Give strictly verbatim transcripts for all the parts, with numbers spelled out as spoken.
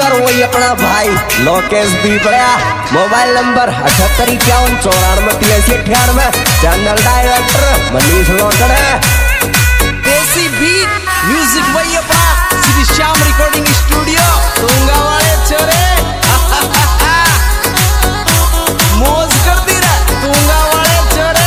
और वही अपना भाई लोकेश बीपड़ा। मोबाइल नंबर अठहत्तर इक्यावन चौरानवे तिरासी अठानवे। Channel director Manish Lokde. देसी बीट म्यूजिक वही अपना श्री श्याम रिकॉर्डिंग स्टूडियो तुंगा वाले छोरे। मौज कर दी रे तुंगा वाले छोरे।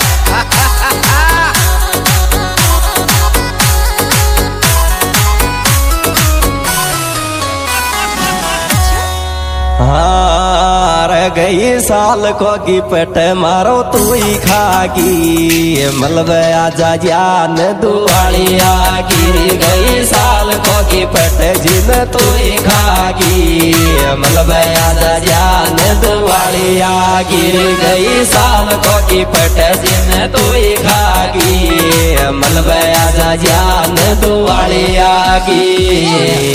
हार गई साल को की पेट मारो तू ही खागी। मलबे आजा जान दुआली आगी। गई साल को की पेट जिन तू ही खागी। मलबे आजा जान दुआली आगी। गई साल को की पेट जिन तू ही खागी। मलबे आजा जान दुआली आगी।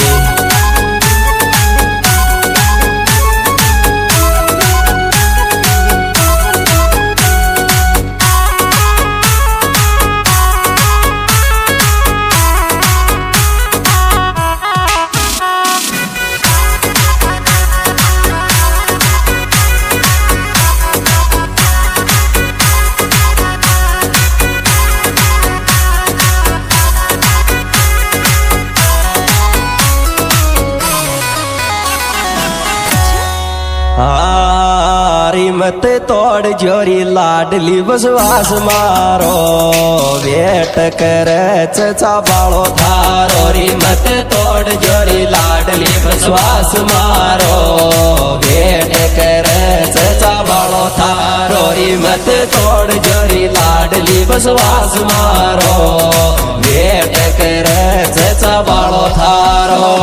हारी मत तोड़ जोरी लाडली विश्वास मारो। वेट करे चचा बालो थारो। री मत तोड़ जोरी लाडली विश्वास मारो। वेट करे चचा बालो थारो। री मत तोड़ जोरी लाडली विश्वास मारो। वेट करे चचा बालो थारो।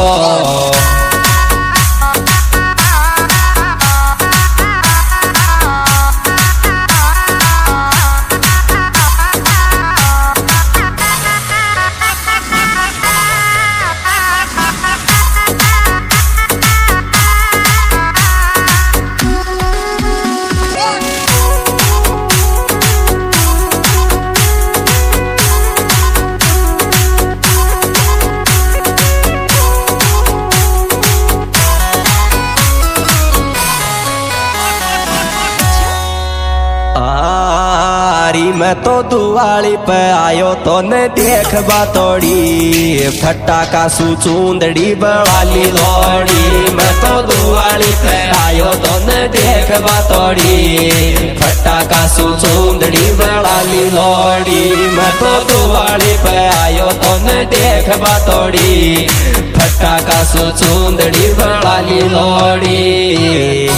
मैं तो दुआली पे आयो तो ने देख बातोड़ी। फटाका सु चूंदड़ी बवाली लोड़ी। मैं तो दुआली पे आयो तो ने देख बातोड़ी। फटाका सु चूंदड़ी बवाली लोड़ी। मैं तो दुआली पे आयो तो ने देख बातोड़ी। फटाका सु चूंदड़ी बवाली लोड़ी।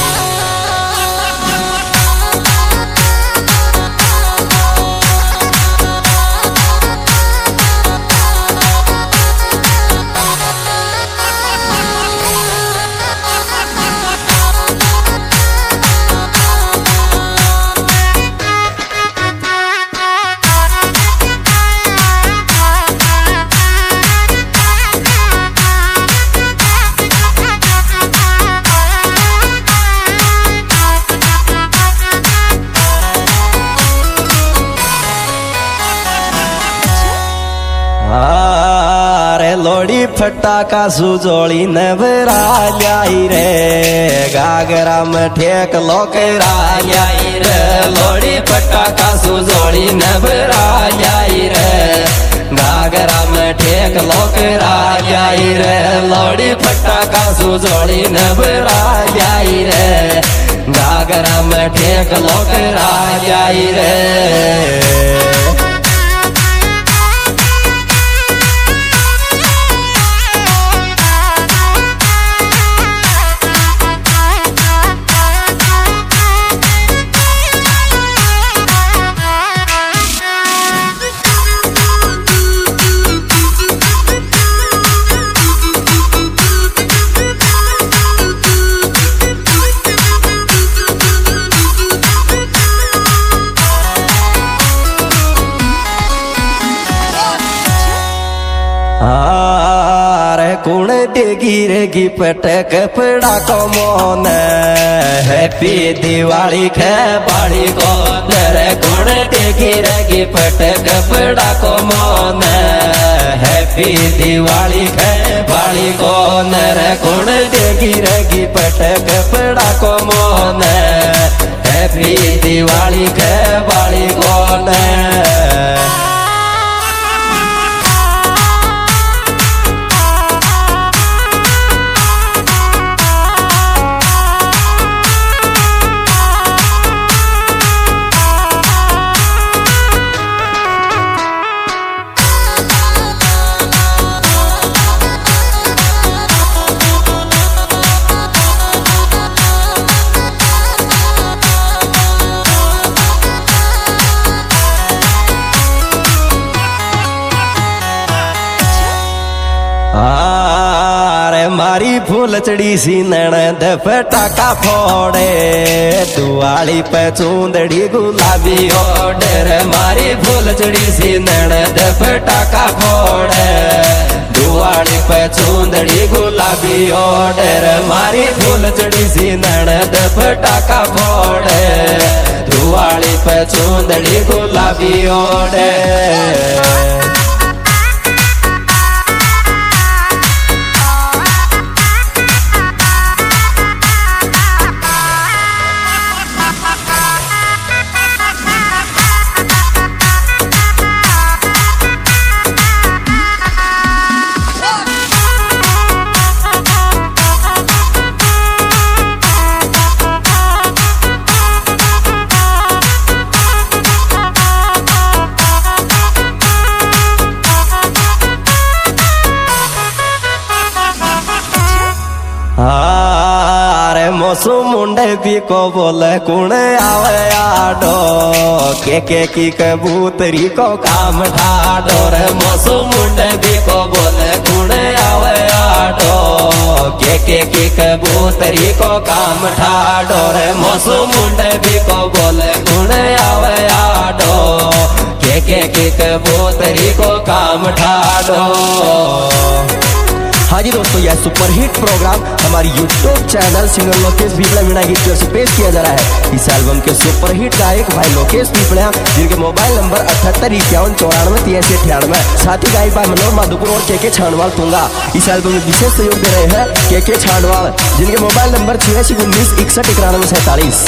लोड़ी फटाका सुजोड़ी नवरा लाई रे। गागरा में ठेक लोकेरा लाई रे। लोड़ी फटाका सुजोड़ी नवरा लाई रे। गागरा में ठेक लोकेरा लाई रे। लोड़ी फटाका सुजोड़ी नवरा लाई रे। गागरा में ठेक लोकेरा लाई रे। कुण देगी रेगी पटक पड़ा को मोन। हैप्पी दिवाली खे बाड़ी को रे। कुण देगी रेगी पटक पड़ा को मोन। हैप्पी दिवाली खे बाली को नर कुण देगी रगी पट कपड़ा को मोन हैप्पी दिवाली के बाली को न अरे मारी फूल चढ़ी सी नणद फटाका फोड़े दुआली पे चूंदड़ी गुलाबी ओडर मारी फूल चढ़ी सी नणद फटाका फोड़े दुआली पे चूंदड़ी गुलाबी ओडर मारी फूल चढ़ी सी नणद फटाका फोड़े दुआली पे चूंदड़ी गुलाबी ओडर अरे मोसू मुंडे भी को बोले कुण आवे आडो के के की कबूतरी को काम ठाडो रे मोसू मुंडे भी को बोले कुण आवे आडो के के की कबूतरी को काम ठाडो रे मोसू मुंडे भी को बोले कुण आवे आडो के के की कबूतरी को काम ठाडो। हाँ जी दोस्तों, यह सुपरहिट प्रोग्राम हमारी YouTube channel singer Lokesh Pipda Meena गीत से पेश किया जा रहा है। इस एल्बम के सुपरहिट गायक भाई लोकेश पीपड़ा जिनके मोबाइल नंबर अठहत्तर इक्यावन चौरानवे तिरासी अठानवे, साथ ही गायक भाई मनोहर माधुपुर और के के छानवाल तुंगा। इस एल्बम में विशेष सहयोग दे रहे हैं के के छानवाल जिनके मोबाइल नंबर छियासी उन्नीस इकसठ इक्यानवे सैतालीस।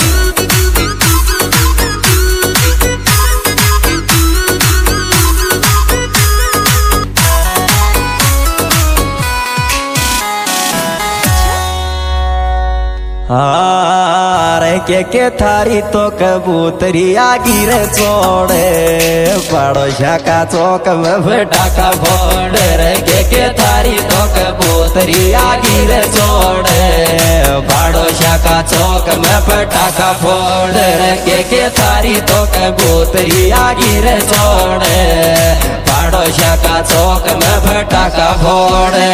अरे के के थारी तो कबूतरी आगी रे छोड़े पड़ोसा का चौक में फटाका फोड़े रे के के थारी तो कबूतरी आगी रे छोड़े पड़ोसा का चौक में फटाका फोड़े रे के के थारी तो कबूतरी आगी रे छोड़े पड़ोसा का चौक में फटाका फोड़े।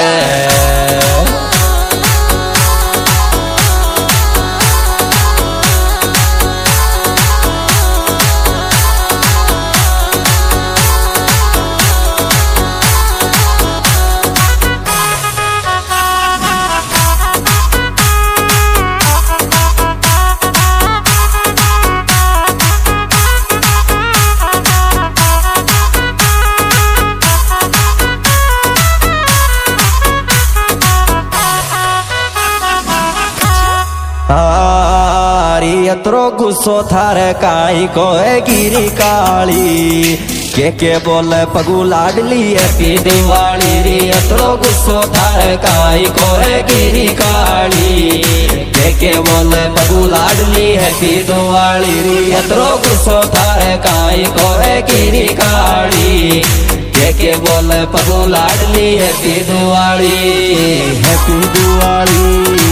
यत्रो गुस्सो थारे काई को है गिरी काली के के बोले पगू लाडली हैप्पी दिवाली रे यत्रो गुस्सो थारे काई को है गिरी काली के के बोले पगू लाडली हैप्पी दिवाली रे यत्रो गुस्सो थारे काई को है गिरी काली के के बोले पगू लाडली हैप्पी दिवाली हैप्पी दिवाली।